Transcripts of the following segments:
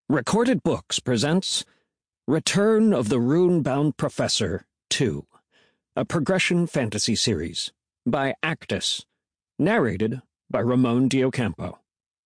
Recorded Books presents Return of the Rune-Bound Professor 2, a progression fantasy series by Actus, narrated by Ramon Diocampo.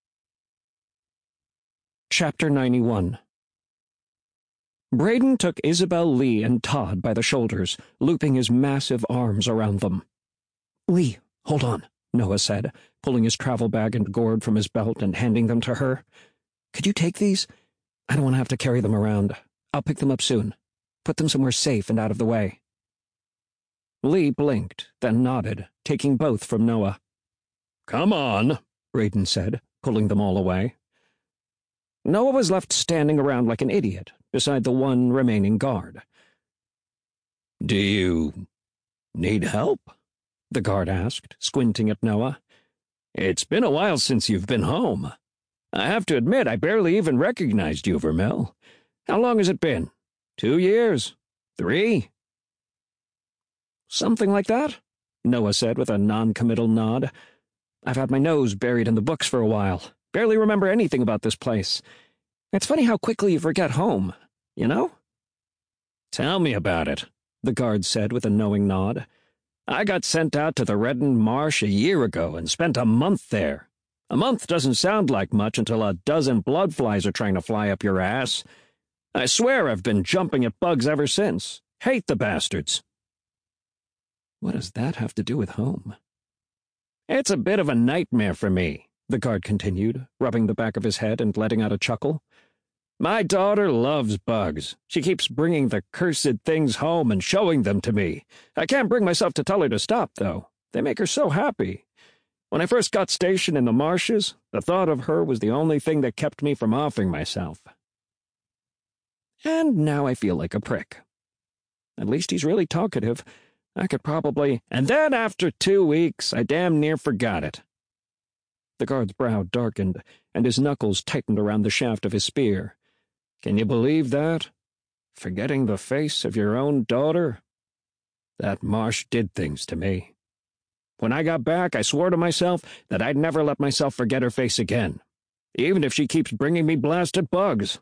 Chapter 91. Braden took Isabel, Lee, and Todd by the shoulders, looping his massive arms around them. "Lee, hold on," Noah said, pulling his travel bag and gourd from his belt and handing them to her. "Could you take these? I don't want to have to carry them around. I'll pick them up soon. Put them somewhere safe and out of the way." Lee blinked, then nodded, taking both from Noah. "Come on," Braden said, pulling them all away. Noah was left standing around like an idiot, beside the one remaining guard. "Do you need help?" the guard asked, squinting at Noah. "It's been a while since you've been home. I have to admit I barely even recognized you, Vermel. How long has it been? 2 years? 3? "Something like that," Noah said with a non-committal nod. "I've had my nose buried in the books for a while. Barely remember anything about this place. It's funny how quickly you forget home, you know?" "Tell me about it," the guard said with a knowing nod. "I got sent out to the Redden Marsh a year ago and spent a month there. A month doesn't sound like much until a dozen bloodflies are trying to fly up your ass. I swear I've been jumping at bugs ever since. Hate the bastards." "What does that have to do with home?" "It's a bit of a nightmare for me," the guard continued, rubbing the back of his head and letting out a chuckle. "My daughter loves bugs. She keeps bringing the cursed things home and showing them to me. I can't bring myself to tell her to stop, though. They make her so happy. When I first got stationed in the marshes, the thought of her was the only thing that kept me from offing myself. And now I feel like a prick. At least he's really talkative. I could probably— And then after 2 weeks, I damn near forgot it." The guard's brow darkened, and his knuckles tightened around the shaft of his spear. "Can you believe that? Forgetting the face of your own daughter? That marsh did things to me. When I got back, I swore to myself that I'd never let myself forget her face again, even if she keeps bringing me blasted bugs."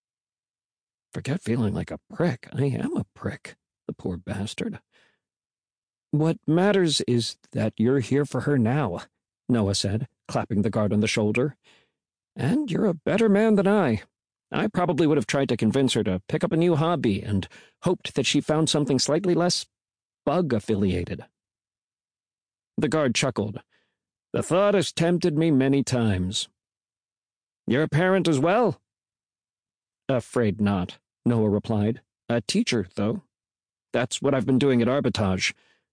Forget feeling like a prick. I am a prick, the poor bastard. "What matters is that you're here for her now," Noah said, clapping the guard on the shoulder. "And you're a better man than I. I probably would have tried to convince her to pick up a new hobby and hoped that she found something slightly less bug-affiliated." The guard chuckled. "The thought has tempted me many times. You're a parent as well?" "Afraid not," Noah replied. "A teacher, though. That's what I've been doing at Arbitage.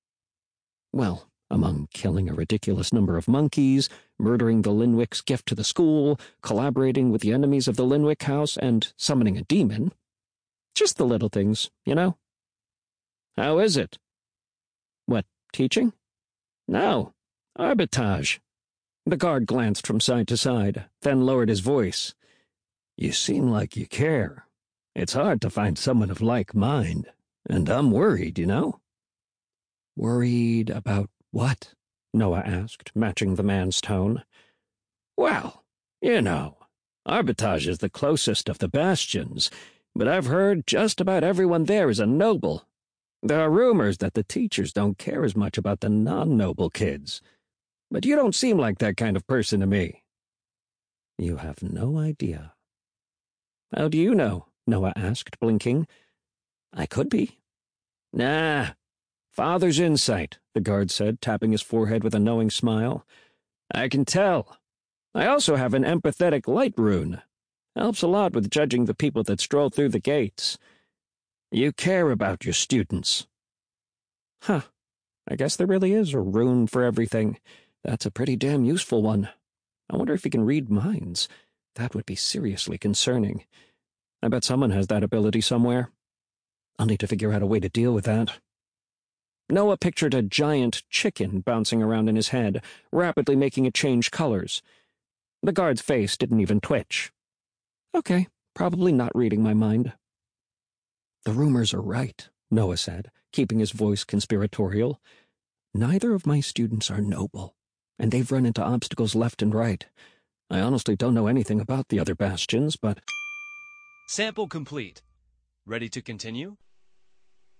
Well, among killing a ridiculous number of monkeys, murdering the Linwick's gift to the school, collaborating with the enemies of the Linwick house, and summoning a demon. Just the little things, you know?" "How is it?" "What, teaching?" "No, Arbitage." The guard glanced from side to side, then lowered his voice. "You seem like you care. It's hard to find someone of like mind, and I'm worried, you know?" "Worried about what?" Noah asked, matching the man's tone. "Well, you know, Arbitage is the closest of the bastions, but I've heard just about everyone there is a noble. There are rumors that the teachers don't care as much about the non-noble kids. But you don't seem like that kind of person to me." "You have no idea." "How do you know?" Noah asked, blinking. "I could be." "Nah, father's insight," the guard said, tapping his forehead with a knowing smile. "I can tell. I also have an empathetic light rune. Helps a lot with judging the people that stroll through the gates. You care about your students." "Huh. I guess there really is a rune for everything. That's a pretty damn useful one. I wonder if he can read minds. That would be seriously concerning. I bet someone has that ability somewhere. I'll need to figure out a way to deal with that." Noah pictured a giant chicken bouncing around in his head, rapidly making it change colors. The guard's face didn't even twitch. "Okay, probably not reading my mind." "The rumors are right," Noah said, keeping his voice conspiratorial. "Neither of my students are noble, and they've run into obstacles left and right. I honestly don't know anything about the other bastions, but—" Sample complete. Ready to continue?